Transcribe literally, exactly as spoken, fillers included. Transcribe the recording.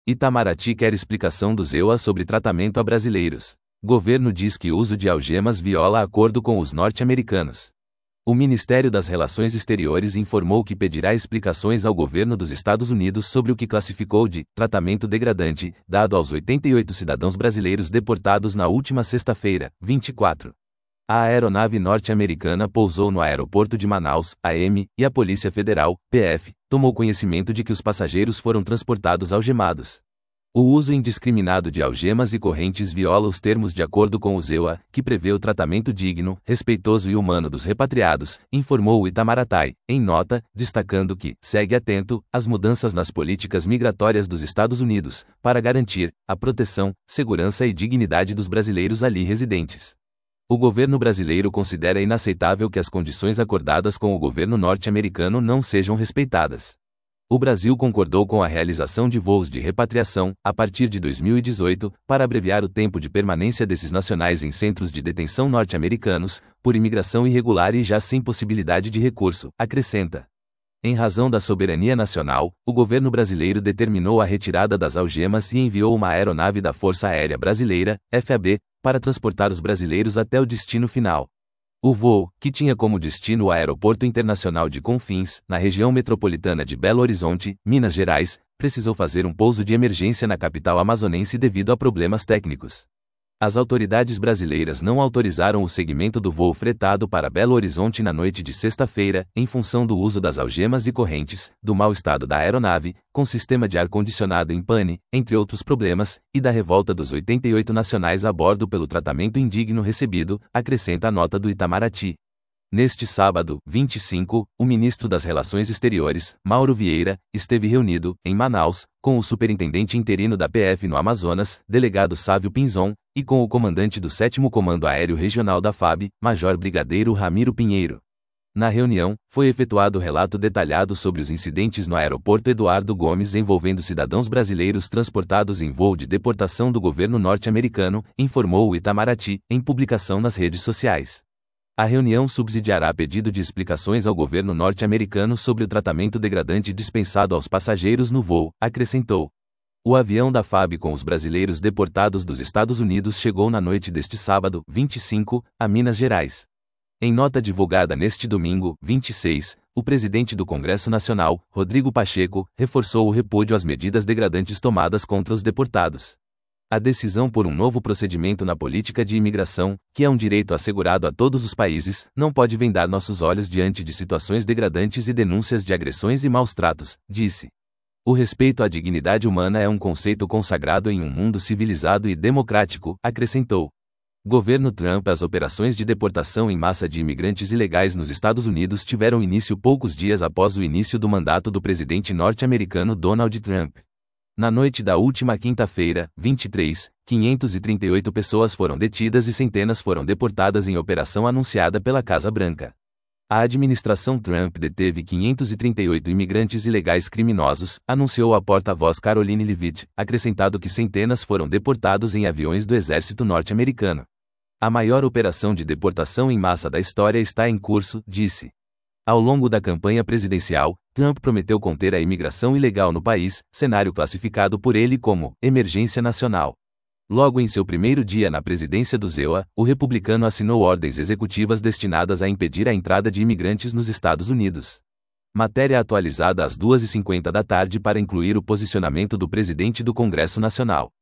Itamaraty quer explicação do Z E U A sobre tratamento a brasileiros. Governo diz que o uso de algemas viola acordo com os norte-americanos. O Ministério das Relações Exteriores informou que pedirá explicações ao governo dos Estados Unidos sobre o que classificou de tratamento degradante dado aos oitenta e oito cidadãos brasileiros deportados na última sexta-feira, vinte e quatro. A aeronave norte-americana pousou no aeroporto de Manaus, A M, e a Polícia Federal, P F, tomou conhecimento de que os passageiros foram transportados algemados. O uso indiscriminado de algemas e correntes viola os termos de acordo com o Z E U A, que prevê o tratamento digno, respeitoso e humano dos repatriados, informou o Itamaraty, em nota, destacando que segue atento às mudanças nas políticas migratórias dos Estados Unidos, para garantir a proteção, segurança e dignidade dos brasileiros ali residentes. O governo brasileiro considera inaceitável que as condições acordadas com o governo norte-americano não sejam respeitadas. O Brasil concordou com a realização de voos de repatriação, a partir de dois mil e dezoito, para abreviar o tempo de permanência desses nacionais em centros de detenção norte-americanos, por imigração irregular e já sem possibilidade de recurso, acrescenta. Em razão da soberania nacional, o governo brasileiro determinou a retirada das algemas e enviou uma aeronave da Força Aérea Brasileira, F A B, para transportar os brasileiros até o destino final. O voo, que tinha como destino o Aeroporto Internacional de Confins, na região metropolitana de Belo Horizonte, Minas Gerais, precisou fazer um pouso de emergência na capital amazonense devido a problemas técnicos. As autoridades brasileiras não autorizaram o segmento do voo fretado para Belo Horizonte na noite de sexta-feira, em função do uso das algemas e correntes, do mau estado da aeronave, com sistema de ar-condicionado em pane, entre outros problemas, e da revolta dos oitenta e oito nacionais a bordo pelo tratamento indigno recebido, acrescenta a nota do Itamaraty. Neste sábado, vinte e cinco, o ministro das Relações Exteriores, Mauro Vieira, esteve reunido, em Manaus, com o superintendente interino da P F no Amazonas, delegado Sávio Pinzon, e com o comandante do sétimo Comando Aéreo Regional da F A B, Major Brigadeiro Ramiro Pinheiro. Na reunião, foi efetuado relato detalhado sobre os incidentes no aeroporto Eduardo Gomes envolvendo cidadãos brasileiros transportados em voo de deportação do governo norte-americano, informou o Itamaraty, em publicação nas redes sociais. A reunião subsidiará pedido de explicações ao governo norte-americano sobre o tratamento degradante dispensado aos passageiros no voo, acrescentou. O avião da F A B com os brasileiros deportados dos Estados Unidos chegou na noite deste sábado, vinte e cinco, a Minas Gerais. Em nota divulgada neste domingo, vinte e seis, o presidente do Congresso Nacional, Rodrigo Pacheco, reforçou o repúdio às medidas degradantes tomadas contra os deportados. A decisão por um novo procedimento na política de imigração, que é um direito assegurado a todos os países, não pode vendar nossos olhos diante de situações degradantes e denúncias de agressões e maus-tratos, disse. O respeito à dignidade humana é um conceito consagrado em um mundo civilizado e democrático, acrescentou. Governo Trump. As operações de deportação em massa de imigrantes ilegais nos Estados Unidos tiveram início poucos dias após o início do mandato do presidente norte-americano Donald Trump. Na noite da última quinta-feira, vinte e três, quinhentas e trinta e oito pessoas foram detidas e centenas foram deportadas em operação anunciada pela Casa Branca. A administração Trump deteve quinhentos e trinta e oito imigrantes ilegais criminosos, anunciou a porta-voz Caroline Leavitt, acrescentado que centenas foram deportados em aviões do exército norte-americano. A maior operação de deportação em massa da história está em curso, disse. Ao longo da campanha presidencial, Trump prometeu conter a imigração ilegal no país, cenário classificado por ele como emergência nacional. Logo em seu primeiro dia na presidência do Z E U A, o republicano assinou ordens executivas destinadas a impedir a entrada de imigrantes nos Estados Unidos. Matéria atualizada às duas e cinquenta da tarde para incluir o posicionamento do presidente do Congresso Nacional.